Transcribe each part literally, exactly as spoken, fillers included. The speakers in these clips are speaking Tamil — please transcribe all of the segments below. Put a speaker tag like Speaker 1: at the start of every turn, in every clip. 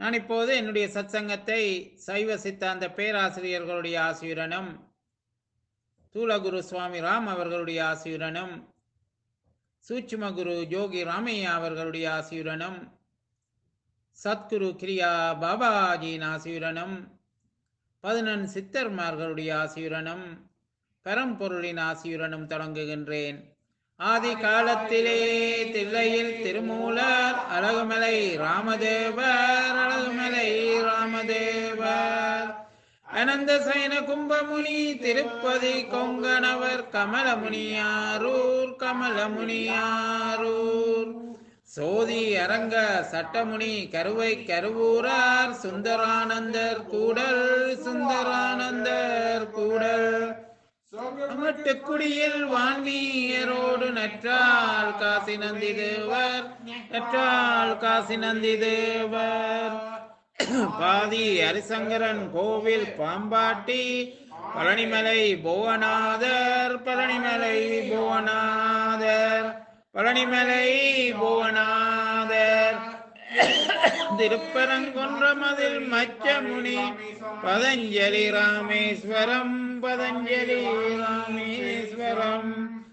Speaker 1: நான் இப்போது என்னுடைய சத்சங்கத்தை சைவ சித்தாந்த பேராசிரியர்களுடைய ஆசியுடனும் தூலகுரு சுவாமி ராம் அவர்களுடைய ஆசியுடனும் சூட்சும குரு ஜோகி ராமையா அவர்களுடைய ஆசியுடனும் சத்குரு கிரியா பாபாஜியின் ஆசியுடனும் பதினெண் சித்தர்மார்களுடைய ஆசியுடனும் பரம்பொருளின் ஆசியுடனும் தொடங்குகின்றேன். ஆதி காலத்திலே தில்லையில் திருமூலர் அழகுமலை ராமதேவர் அழகுமலை ராமதேவர் அனந்த சயன கும்பமுனி திருப்பதி கொங்கணவர் கமலமுனியாரூர் கமலமுனியாரூர் சோதி அரங்க சட்டமுனி கருவை கருவூரார் சுந்தரானந்தர் கூடல் சுந்தரானந்தர் கூடல் அமட்டுக்குடியில் வான்மீயரோடு நற்றால் காசி நந்தி தேவர் நற்றால் காசி நந்தி தேவர் பாதி ஹரிசங்கரன் கோவில் பாம்பாட்டி பழனிமலை புவனாதர் பழனிமலை புவனாதர் பழனிமலை புவனாதர் திருப்பரங்குன்றமதில் மச்சமுனி பதஞ்சலி ராமேஸ்வரம் பதஞ்சலி ராமேஸ்வரம்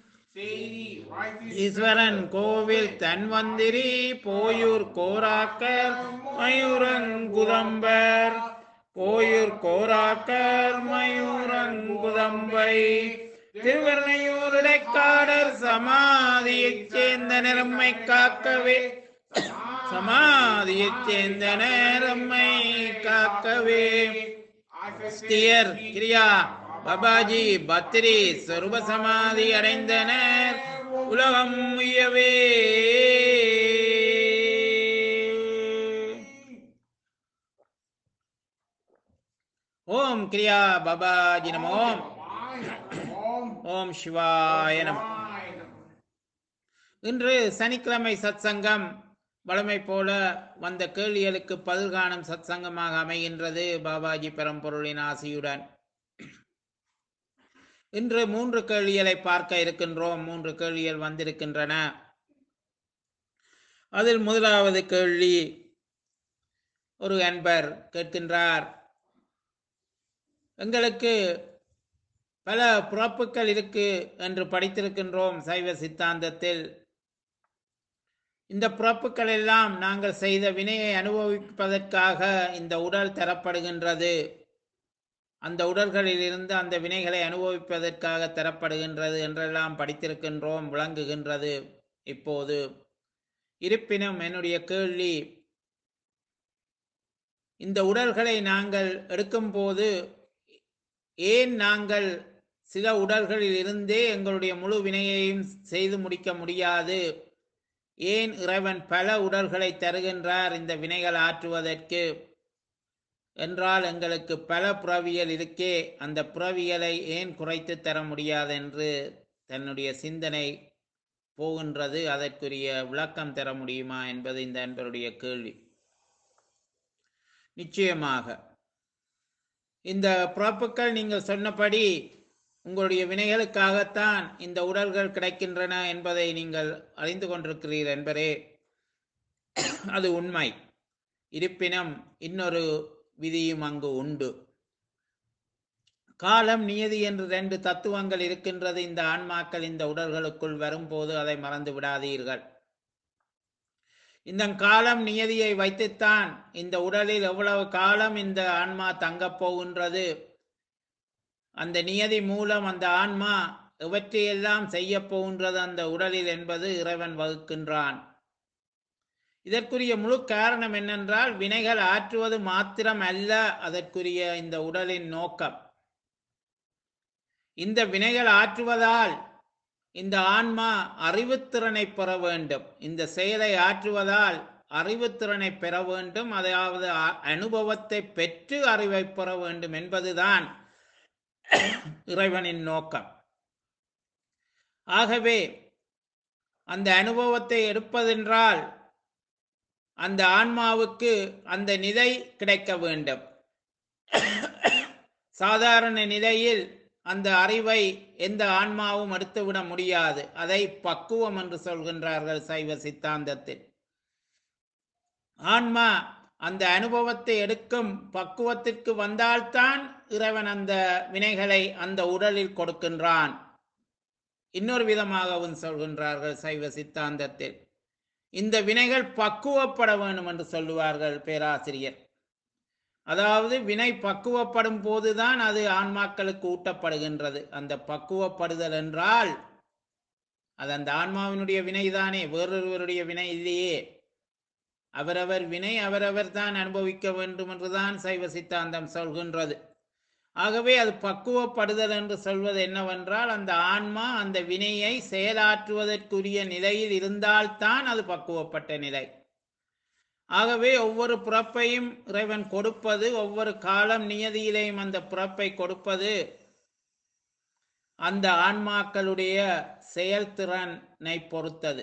Speaker 1: ஈஸ்வரன் கோவில் தன்வந்திரி போயூர் கோராக்கர் மயூரங்குதம்பர் போயூர் கோராக்கர் மயூரங்குதம்பை திருவர்ணையூர் இடைக்காடர் சமாதியைச் சேர்ந்த நிறம்மை காக்கவே சமாதியைச் சேர்ந்த நேரம்மை காக்கவே ஸ்தியர் கிரியா பாபாஜி பத்ரி சொருப சமாதி அடைந்தனர் உலகம் உயவே. ஓம் கிரியா பாபாஜி நமோ. ஓம் சிவாய நமோ. இன்று சனிக்கிழமை சத்சங்கம் வழமை போல வந்த கேள்விகளுக்கு பதில் காணும் சத்சங்கமாக அமைகின்றது பாபாஜி பரம்பொருளின் ஆசியுடன். இன்று மூன்று கேள்விகளை பார்க்க இருக்கின்றோம். மூன்று கேள்விகள் வந்திருக்கின்றன. அதில் முதலாவது கேள்வி, ஒரு அன்பர் கேட்கின்றார், எங்களுக்கு பல பிறப்புகள் இருக்கு என்று படித்திருக்கின்றோம் சைவ சித்தாந்தத்தில். இந்த பிறப்புகள் எல்லாம் நாங்கள் செய்த வினையை அனுபவிப்பதற்காக இந்த உடல் தரப்படுகின்றது. அந்த உடல்களில் இருந்து அந்த வினைகளை அனுபவிப்பதற்காக தரப்படுகின்றது என்றெல்லாம் படித்திருக்கின்றோம், விளங்குகின்றது இப்போது. இருப்பினும் என்னுடைய கேள்வி, இந்த உடல்களை நாங்கள் எடுக்கும் போது ஏன் நாங்கள் சில உடல்களில் இருந்தே எங்களுடைய முழு வினையையும் செய்து முடிக்க முடியாது? ஏன் இறைவன் பல உடல்களை தருகின்றார் இந்த வினைகள் ஆற்றுவதற்கு? என்றால் எங்களுக்கு பல புறவியல் இருக்கே, அந்த புறவியலை ஏன் குறைத்து தர முடியாது என்று தன்னுடைய சிந்தனை போகின்றது. அதற்குரிய விளக்கம் தர முடியுமா என்பது இந்த அன்பருடைய கேள்வி. நிச்சயமாக இந்த பிறப்புகள் நீங்கள் சொன்னபடி உங்களுடைய வினைகளுக்காகத்தான் இந்த உடல்கள் கிடைக்கின்றன என்பதை நீங்கள் அறிந்து கொண்டிருக்கிறீர்கள் என்பரே, அது உண்மை. இருப்பினும் இன்னொரு விதியும் அங்கு உண்டு. காலம் நியதி என்று ரெண்டு தத்துவங்கள் இருக்கின்றது. இந்த ஆன்மாக்கள் இந்த உடல்களுக்குள் வரும்போது அதை மறந்து விடாதீர்கள். இந்த காலம் நியதியை வைத்துத்தான் இந்த உடலில் எவ்வளவு காலம் இந்த ஆன்மா தங்கப் போகின்றது, அந்த நியதி மூலம் அந்த ஆன்மா எவற்றையெல்லாம் செய்ய போகின்றது அந்த உடலில் என்பது இறைவன் வகுக்கின்றான். இதற்குரிய முழு காரணம் என்னென்றால், வினைகள் ஆற்றுவது மாத்திரம் அல்ல அதற்குரிய இந்த உடலின் நோக்கம். இந்த வினைகள் ஆற்றுவதால் இந்த ஆன்மா அறிவுத்திறனை பெற வேண்டும். இந்த செயலை ஆற்றுவதால் அறிவுத்திறனை பெற வேண்டும், அதாவது அனுபவத்தை பெற்று அறிவை பெற வேண்டும் என்பதுதான் இறைவனின் நோக்கம். ஆகவே அந்த அனுபவத்தை எடுப்பதென்றால் அந்த ஆன்மாவுக்கு அந்த நிலை கிடைக்க வேண்டும். சாதாரண நிலையில் அந்த அறிவை எந்த ஆன்மாவும் எடுத்துவிட முடியாது. அதை பக்குவம் என்று சொல்கின்றார்கள் சைவ சித்தாந்தத்தில். ஆன்மா அந்த அனுபவத்தை எடுக்கும் பக்குவத்திற்கு வந்தால்தான் இறைவன் அந்த வினைகளை அந்த உடலில் கொடுக்கின்றான். இன்னொரு விதமாகவும் சொல்கின்றார்கள் சைவ சித்தாந்தத்தில், இந்த வினைகள் பக்குவப்பட வேண்டும் என்று சொல்லுவார்கள் பேராசிரியர். அதாவது வினை பக்குவப்படும் போதுதான் அது ஆன்மாக்களுக்கு ஊட்டப்படுகின்றது. அந்த பக்குவப்படுதல் என்றால் அது அந்த ஆன்மாவினுடைய வினைதானே, வேறொருவருடைய வினை இல்லையே. அவரவர் வினை அவரவர் தான் அனுபவிக்க வேண்டும் என்றுதான் சைவ சித்தாந்தம் சொல்கின்றது. ஆகவே அது பக்குவப்படுதல் என்று சொல்வது என்னவென்றால், அந்த ஆன்மா அந்த வினையை செயலாற்றுவதற்குரிய நிலையில் இருந்தால்தான் அது பக்குவப்பட்ட நிலை. ஆகவே ஒவ்வொரு பிறப்பையும் இறைவன் கொடுப்பது, ஒவ்வொரு காலம் நியதியிலேயும் அந்த பிறப்பை கொடுப்பது அந்த ஆன்மாக்களுடைய செயல்திறனை பொறுத்தது.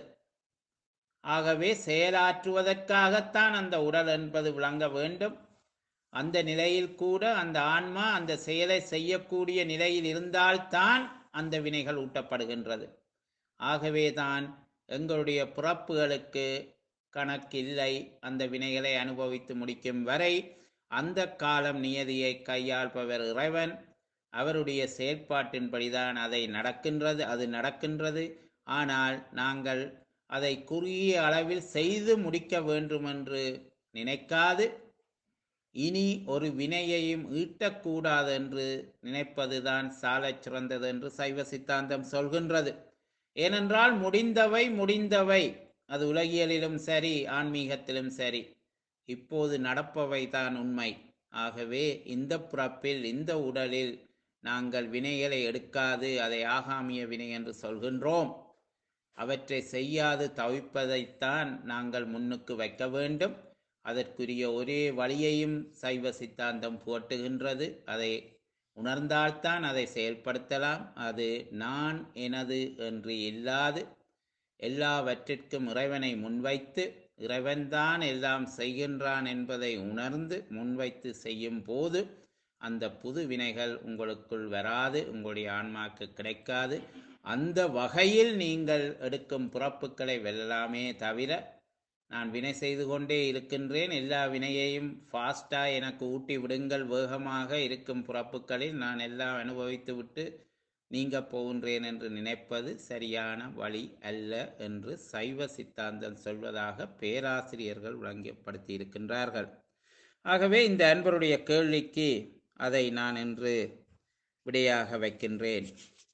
Speaker 1: ஆகவே செயலாற்றுவதற்காகத்தான் அந்த உடல் என்பது விளங்க வேண்டும். அந்த நிலையில் கூட அந்த ஆன்மா அந்த செயலை செய்யக்கூடிய நிலையில் இருந்தால்தான் அந்த வினைகள் ஊட்டப்படுகின்றது. ஆகவேதான் எங்களுடைய பிறப்புகளுக்கு கணக்கில்லை. அந்த வினைகளை அனுபவித்து முடிக்கும் வரை அந்த காலம் நியதியை கையாள்பவர் இறைவன். அவருடைய செயற்பாட்டின்படிதான் அதை நடக்கின்றது அது நடக்கின்றது. ஆனால் நாங்கள் அதை குறுகிய அளவில் செய்து முடிக்க வேண்டும் என்று நினைக்காது, இனி ஒரு வினையையும் ஈட்டக்கூடாது என்று நினைப்பதுதான் சாலச் சிறந்தது என்று சைவ சித்தாந்தம் சொல்கின்றது. ஏனென்றால் முடிந்தவை முடிந்தவை, அது உலகியலிலும் சரி ஆன்மீகத்திலும் சரி, இப்போது நடப்பவை தான் உண்மை. ஆகவே இந்த பிறப்பில் இந்த உடலில் நாங்கள் வினைகளை எடுக்காது அதை ஆகாமிய வினை என்று சொல்கின்றோம். அவற்றை செய்யாது தவிப்பதைத்தான் நாங்கள் முன்னுக்கு வைக்க வேண்டும். அதற்குரிய ஒரே வழியையும் சைவ சித்தாந்தம் புகட்டுகின்றது. அதை உணர்ந்தால்தான் அதை செயல்படுத்தலாம். அது நான் எனது என்று இல்லாது எல்லாவற்றிற்கும் இறைவனை முன்வைத்து, இறைவன்தான் எல்லாம் செய்கின்றான் என்பதை உணர்ந்து முன்வைத்து செய்யும் போது அந்த புது வினைகள் உங்களுக்குள் வராது, உங்களுடைய ஆன்மாக்கு கிடைக்காது. அந்த வகையில் நீங்கள் எடுக்கும் பிறப்புகளை வெல்லலாமே தவிர, நான் வினை செய்து கொண்டே இருக்கின்றேன், எல்லா வினையையும் ஃபாஸ்டா எனக்கு ஊட்டி விடுங்கள், வேகமாக இருக்கும் பிறப்புகளில் நான் எல்லாம் அனுபவித்து விட்டு நீங்க போகின்றேன் என்று நினைப்பது சரியான வழி அல்ல என்று சைவ சித்தாந்தம் சொல்வதாக பேராசிரியர்கள் விளங்கப்படுத்தி இருக்கின்றார்கள். ஆகவே இந்த அன்பருடைய கேள்விக்கு அதை நான் இன்று விடையாக வைக்கின்றேன்.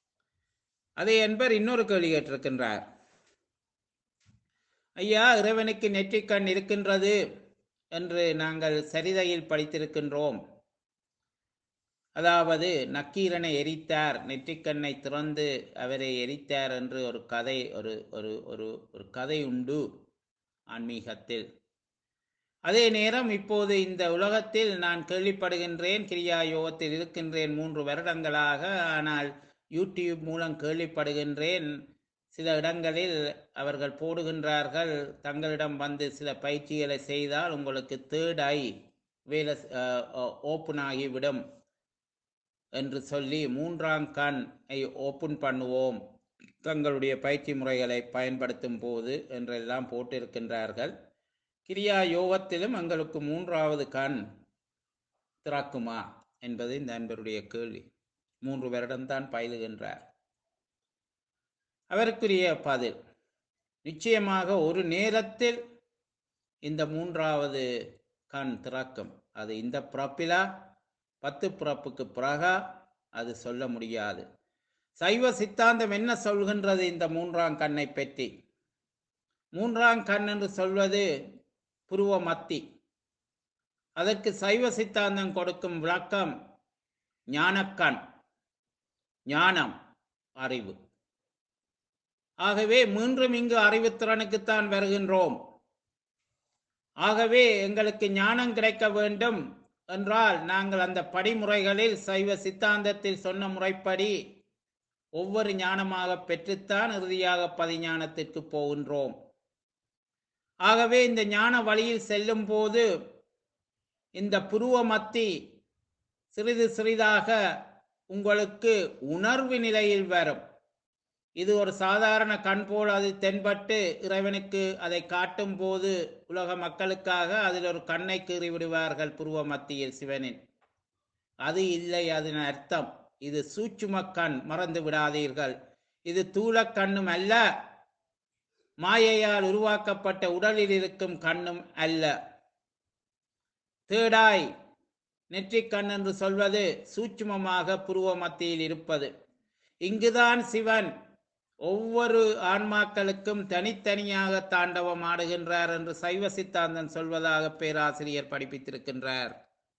Speaker 1: அதே அன்பர் இன்னொரு கேள்வி கேட்டிருக்கின்றார். ஐயா, இறைவனுக்கு நெற்றிக்கண் இருக்கின்றது என்று நாங்கள் சரிதையில் படித்திருக்கின்றோம். அதாவது நக்கீரனை எரித்தார், நெற்றிக்கண்ணை திறந்து அவரை எரித்தார் என்று ஒரு கதை ஒரு ஒரு ஒரு ஒரு கதை உண்டு ஆன்மீகத்தில். அதே நேரம் இப்போது இந்த உலகத்தில் நான் கேள்விப்படுகின்றேன், கிரியா யோகத்தில் இருக்கின்றேன் மூன்று வருடங்களாக. ஆனால் யூடியூப் மூலம் கேள்விப்படுகின்றேன், சில இடங்களில் அவர்கள் போடுகின்றார்கள், தங்களிடம் வந்து சில பயிற்சிகளை செய்தால் உங்களுக்கு தேர்ட் ஐ வேலை ஓப்பன் ஆகிவிடும் என்று சொல்லி மூன்றாம் கண் ஐ ஓப்பன் பண்ணுவோம் தங்களுடைய பயிற்சி முறைகளை பயன்படுத்தும் போது என்றெல்லாம் போட்டிருக்கின்றார்கள். கிரியா யோகத்திலும் எங்களுக்கு மூன்றாவது கண் திறக்குமா என்பது இந்த அன்பருடைய கேள்வி. மூன்று வருடம்தான் பயிலுகின்றார். அவருக்குரிய பதில், நிச்சயமாக ஒரு நேரத்தில் இந்த மூன்றாவது கண் திறக்கும். அது இந்த பிறப்பிலா பத்து பிறப்புக்கு பிறகா அது சொல்ல முடியாது. சைவ சித்தாந்தம் என்ன சொல்கின்றது இந்த மூன்றாம் கண்ணை பற்றி? மூன்றாம் கண் என்று சொல்வது புருவ மத்தி. அதற்கு சைவ சித்தாந்தம் கொடுக்கும் விளக்கம் ஞானக்கண், ஞானம், அறிவு. ஆகவே மீண்டும் இங்கு அறிவுத்திறனுக்குத்தான் வருகின்றோம். ஆகவே எங்களுக்கு ஞானம் கிடைக்க வேண்டும் என்றால் நாங்கள் அந்த படிமுறைகளில் சைவ சித்தாந்தத்தில் சொன்ன முறைப்படி ஒவ்வொரு ஞானமாக பெற்றுத்தான் இறுதியாக பதிஞானத்திற்கு போகின்றோம். ஆகவே இந்த ஞான வழியில் செல்லும் போது இந்த புருவ மத்தி சிறிது சிறிதாக உங்களுக்கு உணர்வு நிலையில் வரும். இது ஒரு சாதாரண கண் போல் அது தென்பட்டு இறைவனுக்கு அதை காட்டும் போது உலக மக்களுக்காக அதில் ஒரு கண்ணை கீறி விடுவார்கள் புருவ மத்தியில் சிவனின். அது இல்லை அதன் அர்த்தம். இது சூட்சும கண், மறந்து விடாதீர்கள். இது தூளக் கண்ணும் அல்ல, மாயையால் உருவாக்கப்பட்ட உடலில் இருக்கும் கண்ணும் அல்ல. தேடாய் நெற்றிக் கண் என்று சொல்வது சூட்சுமமாக புருவ மத்தியில் இருப்பது. இங்குதான் சிவன் ஒவ்வொரு ஆன்மாக்களுக்கும் தனித்தனியாக தாண்டவம் ஆடுகின்றார் என்று சைவ சித்தாந்தம் சொல்வதாக பேராசிரியர் படிப்பித்திருக்கின்றார்.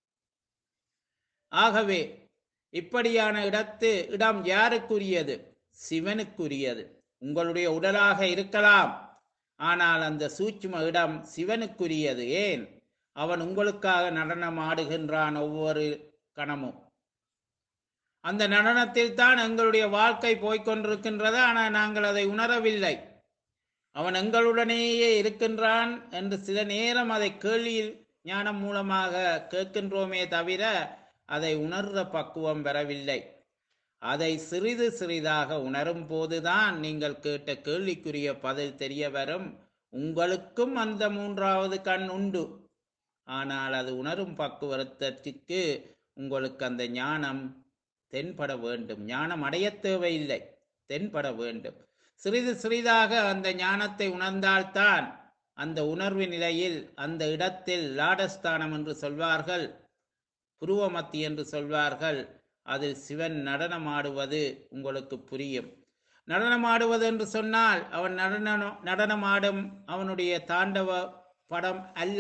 Speaker 1: ஆகவே இப்படியான இடத்து இடம் யாருக்குரியது? சிவனுக்குரியது. உங்களுடைய உடலாக இருக்கலாம், ஆனால் அந்த சூட்சும இடம் சிவனுக்குரியது. ஏன்? அவன் உங்களுக்காக நடனம் ஆடுகின்றான் ஒவ்வொரு கணமும். அந்த நடனத்தில் தான் எங்களுடைய வாழ்க்கை போய்கொண்டிருக்கின்றது. ஆனால் நாங்கள் அதை உணரவில்லை. அவன் எங்களுடனேயே இருக்கின்றான் என்று சில நேரம் அதை கேள்வியில் ஞானம் மூலமாக கேட்கின்றோமே தவிர அதை உணர்ற பக்குவம் பெறவில்லை. அதை சிறிது சிறிதாக உணரும் போதுதான் நீங்கள் கேட்ட கேள்விக்குரிய பதில் தெரிய வரும். உங்களுக்கும் அந்த மூன்றாவது கண் உண்டு, ஆனால் அது உணரும் பக்குவத்திற்கு உங்களுக்கு அந்த ஞானம் தென்பட வேண்டும். ஞானம் அடைய தேவையில்லை, தென்பட வேண்டும். சிறிது சிறிதாக அந்த ஞானத்தை உணர்ந்தால்தான் அந்த உணர்வு நிலையில் அந்த இடத்தில் லாடஸ்தானம் என்று சொல்வார்கள், புருவமத்தி என்று சொல்வார்கள், அதில் சிவன் நடனமாடுவது உங்களுக்கு புரியும். நடனமாடுவது என்று சொன்னால் அவன் நடன நடனமாடும் அவனுடைய தாண்டவ படம் அல்ல.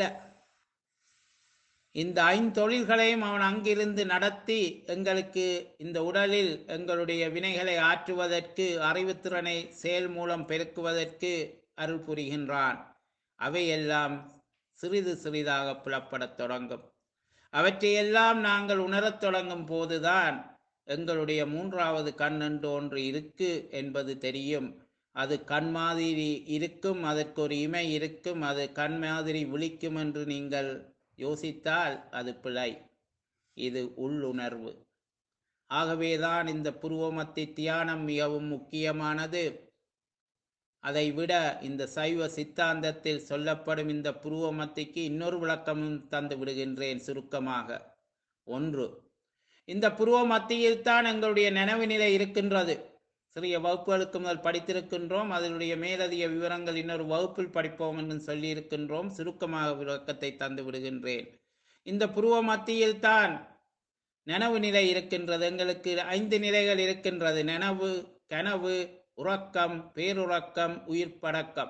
Speaker 1: இந்த ஐந்தொழில்களையும் அவன் அங்கிருந்து நடத்தி எங்களுக்கு இந்த உடலில் எங்களுடைய வினைகளை ஆற்றுவதற்கு, அறிவுத்திறனை செயல் மூலம் பெருக்குவதற்கு அருள் புரிகின்றான். அவையெல்லாம் சிறிது சிறிதாக புலப்படத் தொடங்கும். அவற்றையெல்லாம் நாங்கள் உணரத் தொடங்கும் போதுதான் எங்களுடைய மூன்றாவது கண் என்று ஒன்று இருக்கு என்பது தெரியும். அது கண் மாதிரி இருக்கும், அதற்கு ஒரு இமை இருக்கும், அது கண் மாதிரி விழிக்கும் என்று நீங்கள் யோசித்தால் அது பிழை. இது உள்ளுணர்வு. ஆகவேதான் இந்த புருவமத்தி தியானம் மிகவும் முக்கியமானது. அதை விட இந்த சைவ சித்தாந்தத்தில் சொல்லப்படும் இந்த புருவமத்திக்கு இன்னொரு விளக்கமும் தந்து விடுகின்றேன் சுருக்கமாக. ஒன்று, இந்த புருவ மத்தியில் தான் எங்களுடைய நினைவு நிலை இருக்கின்றது. சிறிய வகுப்புகளுக்கு முதல் படித்திருக்கின்றோம். அதனுடைய மேலதிக விவரங்கள் இன்னொரு வகுப்பில் படிப்போம் என்று சொல்லி இருக்கின்றோம். சுருக்கமாக விளக்கத்தை தந்து விடுகின்றேன். இந்த புருவ மத்தியில் தான் நினைவு நிலை இருக்கின்றது. எங்களுக்கு ஐந்து நிலைகள் இருக்கின்றது: நினைவு, கனவு, உறக்கம், பேருறக்கம், உயிர் படக்கம்.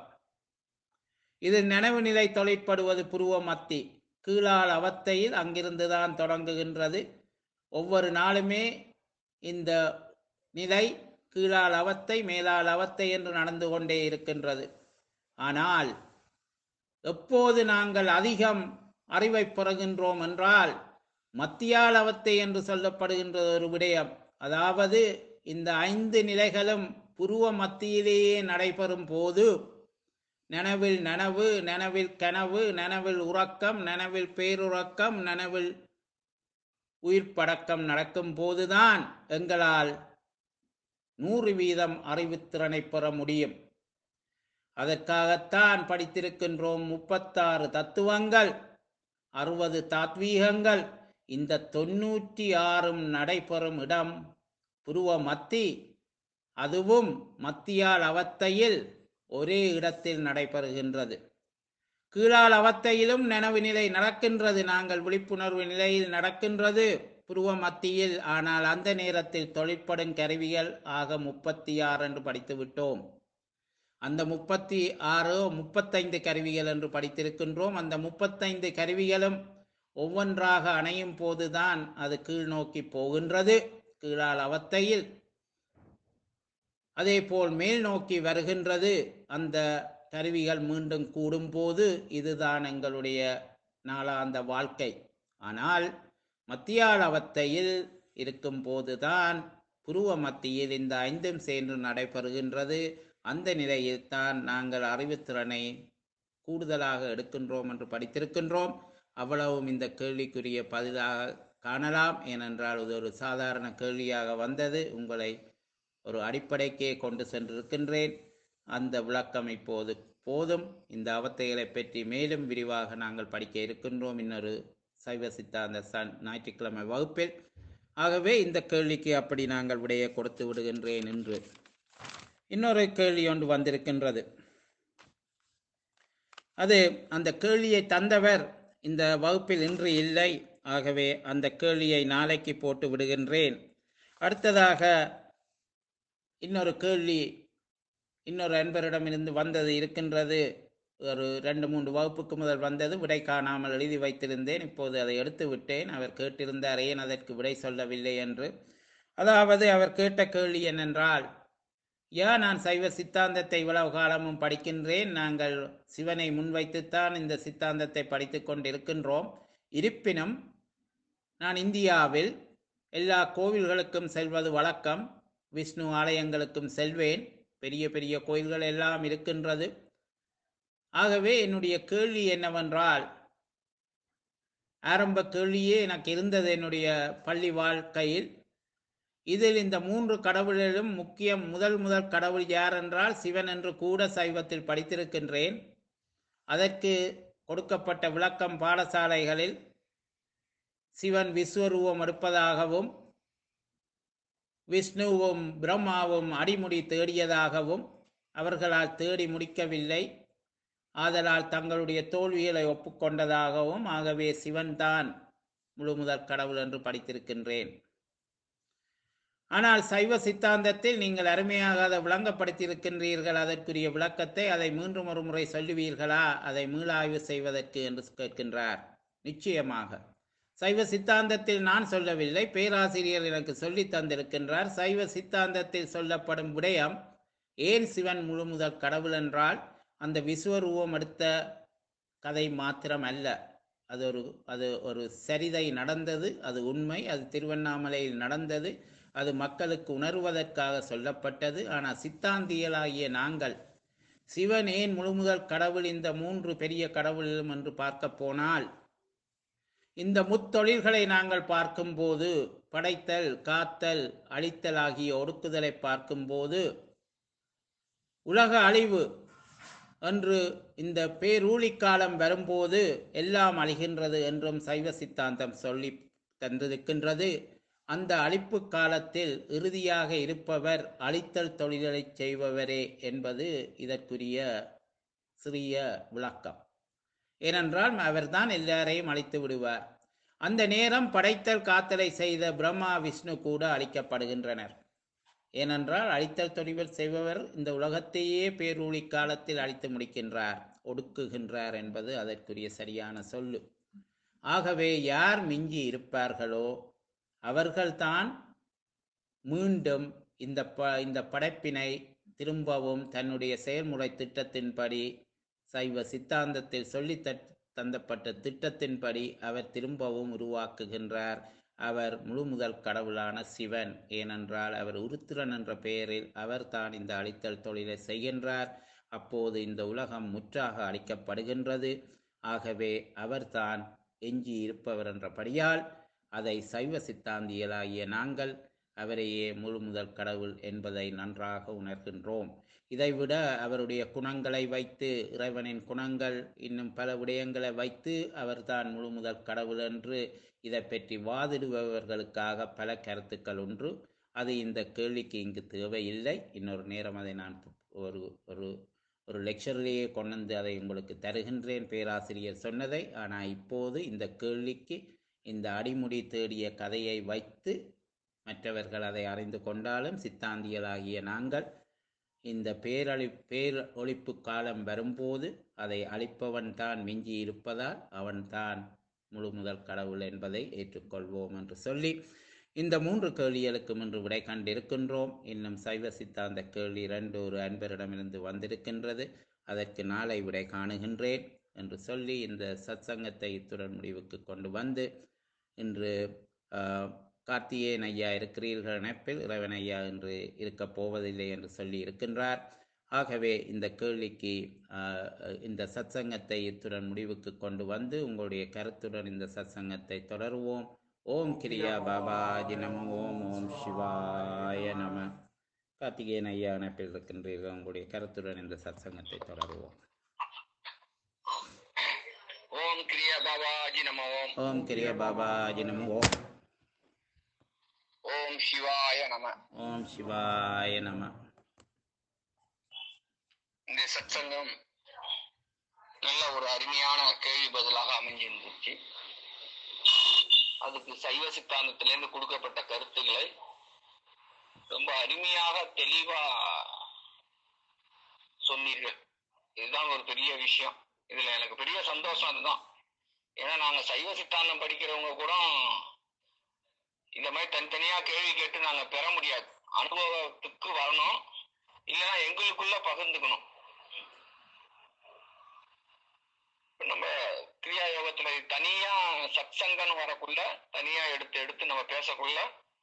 Speaker 1: இது நினைவு நிலை தொழிற்படுவது புருவ மத்தி. கீழால் அவத்தையில் அங்கிருந்துதான் தொடங்குகின்றது. ஒவ்வொரு நாளுமே இந்த நிலை கீழால் அவத்தை, மேலால் அவத்தை என்று நடந்து கொண்டே இருக்கின்றது. ஆனால் எப்போது நாங்கள் அதிகம் அறிவை பெறுகின்றோம் என்றால் மத்தியால் அவத்தை என்று சொல்லப்படுகின்ற ஒரு விடயம், அதாவது இந்த ஐந்து நிலைகளும் புருவ மத்தியிலேயே நடைபெறும் போது நனவில் நனவு, நனவில் கனவு, நனவில் உறக்கம், நனவில் பேருறக்கம், நனவில் உயிர் படக்கம் நடக்கும் போதுதான் எங்களால் நூறு வீதம் அறிவுத்திறனை பெற முடியும். அதற்காகத்தான் படித்திருக்கின்றோம் முப்பத்தாறு தத்துவங்கள், அறுபது தாத்வீகங்கள். இந்த தொன்னூற்றி ஆறும் நடைபெறும் இடம் புருவ மத்தி. அதுவும் மத்தியால் அவத்தையில் ஒரே இடத்தில் நடைபெறுகின்றது. கீழால் அவத்தையிலும் நனவு நிலை நடக்கின்றது, நாங்கள் விழிப்புணர்வு நிலையில் நடக்கின்றது புருவ மத்தியில். ஆனால் அந்த நேரத்தில் தொழிற்படும் கருவிகள் ஆக முப்பத்தி ஆறு என்று படித்து விட்டோம். அந்த முப்பத்தி ஆறு முப்பத்தைந்து கருவிகள் என்று படித்திருக்கின்றோம். அந்த முப்பத்தைந்து கருவிகளும் ஒவ்வொன்றாக அணையும் போதுதான் அது கீழ் நோக்கி போகின்றது கீழால் அவத்தையில். அதே போல் மேல் நோக்கி வருகின்றது அந்த கருவிகள் மீண்டும் கூடும் போது. இதுதான் எங்களுடைய நாளாந்த வாழ்க்கை. ஆனால் மத்தியால் அவத்தையில் இருக்கும் போதுதான் புருவ மத்தியில் இந்த ஐந்தும் சேர்ந்து நடைபெறுகின்றது. அந்த நிலையில் தான் நாங்கள் அறிவுத்திறனை கூடுதலாக எடுக்கின்றோம் என்று படித்திருக்கின்றோம். அவ்வளவும் இந்த கேள்விக்குரிய பதிலாக காணலாம். ஏனென்றால் இது ஒரு சாதாரண கேள்வியாக வந்தது. உங்களை ஒரு அடிப்படைக்கே கொண்டு சென்றிருக்கின்றேன். அந்த விளக்கம் இப்போது போதும். இந்த அவத்தைகளை பற்றி மேலும் விரிவாக நாங்கள் படிக்க இருக்கின்றோம் இன்னொரு சைவ சித்தாந்த சன் ஞாயிற்றுக்கிழமை வகுப்பில். ஆகவே இந்த கேள்விக்கு அப்படி நாங்கள் விடையை கொடுத்து விடுகின்றேன் என்று. இன்னொரு கேள்வி ஒன்று வந்திருக்கின்றது. அது அந்த கேள்வியை தந்தவர் இந்த வகுப்பில் இன்று இல்லை. ஆகவே அந்த கேள்வியை நாளைக்கு போட்டு விடுகின்றேன். அடுத்ததாக இன்னொரு கேள்வி இன்னொரு அன்பரிடமிருந்து வந்தது இருக்கின்றது. ஒரு ரெண்டு மூன்று வகுப்புக்கு முதல் வந்தது, விடை காணாமல் எழுதி வைத்திருந்தேன். இப்போது அதை எடுத்து விட்டேன். அவர் கேட்டிருந்தார் ஏன் அதற்கு விடை சொல்லவில்லை என்று. அதாவது அவர் கேட்ட கேள்வி என்னென்றால், ஏன் நான் சைவ சித்தாந்தத்தை இவ்வளவு காலமும் படிக்கின்றேன், நாங்கள் சிவனை முன்வைத்துத்தான் இந்த சித்தாந்தத்தை படித்து கொண்டிருக்கின்றோம், இருப்பினும் நான் இந்தியாவில் எல்லா கோவில்களுக்கும் செல்வது வழக்கம், விஷ்ணு ஆலயங்களுக்கும் செல்வேன், பெரிய பெரிய கோயில்கள் எல்லாம் இருக்கின்றது. ஆகவே என்னுடைய கேள்வி என்னவென்றால், ஆரம்ப கேள்வியே எனக்கு இருந்தது என்னுடைய பள்ளி வாழ்க்கையில். இதில் இந்த மூன்று கடவுளிலும் முக்கியம் முதல் முதல் கடவுள் யார் என்றால் சிவன் என்று கூட சைவத்தில் படித்திருக்கின்றேன். அதற்கு கொடுக்கப்பட்ட விளக்கம் பாடசாலைகளில் சிவன் விஸ்வரூபம் எடுப்பதாகவும் விஷ்ணுவும் பிரம்மாவும் அடிமுடி தேடியதாகவும் அவர்களால் தேடி முடிக்கவில்லை, ஆதலால் தங்களுடைய தோல்விகளை ஒப்புக்கொண்டதாகவும், ஆகவே சிவன்தான் முழு முதற் கடவுள் என்று படித்திருக்கின்றேன். ஆனால் சைவ சித்தாந்தத்தில் நீங்கள் அருமையாக அதை விளங்கப்படுத்தியிருக்கின்றீர்கள். அதற்குரிய விளக்கத்தை அதை மீண்டும் ஒரு முறை சொல்லுவீர்களா, அதை மீளாய்வு செய்வதற்கு என்று கேட்கின்றார். நிச்சயமாக சைவ சித்தாந்தத்தில் நான் சொல்லவில்லை, பேராசிரியர் எனக்கு சொல்லி தந்திருக்கின்றார். சைவ சித்தாந்தத்தில் சொல்லப்படும் விடயம் ஏன் சிவன் முழு முதல் கடவுள் என்றால் அந்த விஸ்வரூபம் எடுத்த கதை மாத்திரம் அல்ல, அது ஒரு அது ஒரு சரிதை நடந்தது, அது உண்மை, அது திருவண்ணாமலையில் நடந்தது, அது மக்களுக்கு உணர்வதற்காக சொல்லப்பட்டது. ஆனால் சித்தாந்தியலாகிய நாங்கள் சிவன் ஏன் முழு முதல் கடவுள் இந்த மூன்று பெரிய கடவுளும் என்று பார்க்க போனால், இந்த முத்தொழில்களை நாங்கள் பார்க்கும்போது, படைத்தல் காத்தல் அழித்தல் ஆகிய ஒடுக்குதலை பார்க்கும்போது, உலக அழிவு என்று இந்த பேரூழி காலம் வரும்போது எல்லாம் அழிகின்றது என்றும் சைவ சித்தாந்தம் சொல்லி தந்திருக்கின்றது. அந்த அழிப்பு காலத்தில் இறுதியாக இருப்பவர் அழித்தல் தொழில்களை செய்பவரே என்பது இதற்குரிய சிறிய விளக்கம். ஏனென்றால் அவர்தான் எல்லாரையும் அழித்து விடுவார். அந்த நேரம் படைத்தல் காத்தலை செய்த பிரம்மா விஷ்ணு கூட அழிக்கப்படுகின்றனர். ஏனென்றால் அழித்தல் தொழில் செய்பவர் இந்த உலகத்தையே பேரூழி காலத்தில் அழித்து முடிக்கின்றார், ஒடுக்குகின்றார் என்பது அதற்குரிய சரியான சொல்லு. ஆகவே யார் மிஞ்சி இருப்பார்களோ அவர்கள்தான் மீண்டும் இந்த ப இந்த படைப்பினை திரும்பவும் தன்னுடைய செயல்முறை திட்டத்தின்படி, சைவ சித்தாந்தத்தில் சொல்லி தந்தப்பட்ட திட்டத்தின்படி அவர் திரும்பவும் உருவாக்குகின்றார். அவர் முழு முதல் கடவுளான சிவன். ஏனென்றால் அவர் உருத்திரன் என்ற பெயரில் அவர் தான் இந்த அழித்தல் தொழிலை செய்கின்றார். அப்போது இந்த உலகம் முற்றாக அழிக்கப்படுகின்றது. ஆகவே அவர்தான் எஞ்சி இருப்பவர் என்றபடியால் அதை சைவ சித்தாந்தியலாகிய நாங்கள் அவரையே முழு முதல் கடவுள் என்பதை நன்றாக உணர்கின்றோம். இதைவிட அவருடைய குணங்களை வைத்து, இறைவனின் குணங்கள் இன்னும் பல விடயங்களை வைத்து அவர்தான் முழு முதல் கடவுள் என்று இதை பற்றி வாதிடுபவர்களுக்காக பல கருத்துக்கள் ஒன்று. அது இந்த கேள்விக்கு இங்கு தேவையில்லை. இன்னொரு நேரம் அதை நான் ஒரு ஒரு ஒரு லெக்சரிலேயே கொண்டு அதை உங்களுக்கு தருகின்றேன், பேராசிரியர் சொன்னதை. ஆனால் இப்போது இந்த கேள்விக்கு இந்த அடிமுடி தேடிய கதையை வைத்து மற்றவர்கள் அதை அறிந்து கொண்டாலும், சித்தாந்தியலாகிய நாங்கள் இந்த பேரழி பேர் ஒழிப்பு காலம் வரும்போது அதை அழிப்பவன் தான் மிஞ்சி இருப்பதால் அவன்தான் முழு முதல் கடவுள் என்பதை ஏற்றுக்கொள்வோம் என்று சொல்லி இந்த மூன்று கேள்விகளுக்கும் இன்று விடை கண்டிருக்கின்றோம். இன்னும் சைவ சித்தாந்த கேள்வி இரண்டு ஒரு அன்பரிடமிருந்து வந்திருக்கின்றது, அதற்கு நாளை விடை காணுகின்றேன் என்று சொல்லி இந்த சத்சங்கத்தை இத்துடன் முடிவுக்கு கொண்டு வந்து, இன்று கார்த்திகேயன் ஐயா இருக்கிறீர்கள் இணைப்பில், இறைவன் ஐயா என்று இருக்கப் போவதில்லை என்று சொல்லி இருக்கின்றார். ஆகவே இந்த கேள்விக்கு இந்த சத்சங்கத்தை இத்துடன் முடிவுக்கு கொண்டு வந்து உங்களுடைய கருத்துடன் இந்த சத்சங்கத்தை தொடருவோம். ஓம் கிரியா பாபாஜி நம. ஓம் ஓம் சிவாய நம. கார்த்திகேயன் ஐயா இணைப்பில் இருக்கின்றீர்கள். உங்களுடைய கருத்துடன் இந்த சத்சங்கத்தை தொடருவோம்.
Speaker 2: ஓம் கிரியா பாபாஜி நம ஓம்.
Speaker 1: ஓம் கிரிய பாபாஜி நம ஓம்.
Speaker 2: ஓம் சிவாய நம.
Speaker 1: ஓம் சிவாய நம.
Speaker 2: இந்த சத்சங்கம் நல்ல ஒரு அருமையான கேள்வி பதிலாக அமைஞ்சிருந்துச்சு. அதுக்கு சைவ சித்தாந்தத்திலிருந்து கொடுக்கப்பட்ட கருத்துக்களை ரொம்ப அருமையாக தெளிவா சொன்னீர்கள். இதுதான் ஒரு பெரிய விஷயம். இதுல எனக்கு பெரிய சந்தோஷம் அதுதான். ஏன்னா நாங்க சைவ சித்தாந்தம் படிக்கிறவங்க கூட இந்த மாதிரி தனித்தனியா கேள்வி கேட்டு நாங்க பெற முடியாது. அனுபவத்துக்கு வரணும், இல்லைன்னா எங்களுக்குள்ள பகிர்ந்துக்கணும். நம்ம கிரியா யோகத்துல தனியா சத்சங்கன்னு வரக்குள்ள தனியா எடுத்து எடுத்து நம்ம பேசக்குள்ள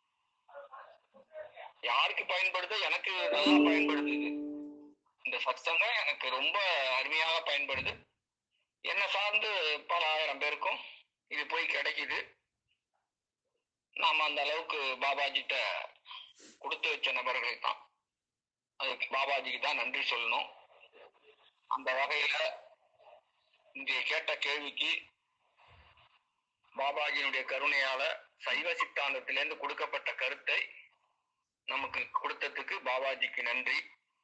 Speaker 2: யாருக்கு பயன்படுதோ எனக்கு நல்லா பயன்படுது. இந்த சத்சங்கம் எனக்கு ரொம்ப அருமையாக பயன்படுது. என்ன சார்ந்து பல ஆயிரம் பேருக்கும் இது போய் கிடைக்குது. நாம அந்த அளவுக்கு பாபாஜிட்ட கொடுத்து வச்ச நபர்கள் தான். அதுக்கு பாபாஜிக்கு தான் நன்றி சொல்லணும். அந்த வகையில இன்றைய கேட்ட கேள்விக்கு பாபாஜியினுடைய கருணையால சைவ சித்தாந்தத்திலிருந்து கொடுக்கப்பட்ட கருத்தை நமக்கு கொடுத்ததுக்கு பாபாஜிக்கு நன்றி.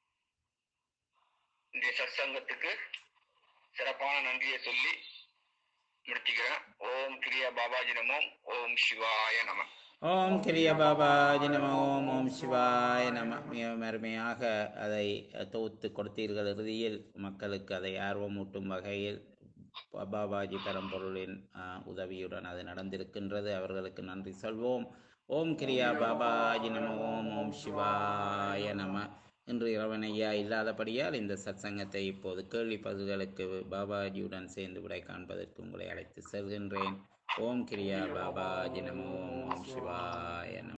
Speaker 2: இன்றைய சத்சங்கத்துக்கு சிறப்பான நன்றியை சொல்லி முடிச்சுக்கிறேன். ஓம் கிரியா பாபாஜி நமோ. ஓம் சிவாய நம.
Speaker 1: ஓம் கிரிய பாபாஜி நம ஓம். ஓம் சிவாய நம. மிக அருமையாக அதை தொகுத்து கொடுத்தீர்கள். இறுதியில் மக்களுக்கு அதை ஆர்வமூட்டும் வகையில் பாபாஜி பரம்பொருளின் உதவியுடன் அது நடந்திருக்கின்றது. அவர்களுக்கு நன்றி சொல்வோம். ஓம் கிரியா பாபாஜி நம ஓம். ஓம் சிவாய நம. இன்று இறைவனையா இல்லாதபடியால் இந்த சத்சங்கத்தை இப்போது கேள்வி பதில்களுக்கு பாபாஜியுடன் சேர்ந்து விடை காண்பதற்கு உங்களை அழைத்து செல்கின்றேன். ஓம் கிரியா பாபாஜி நம ஓம். ஓம் சிவாய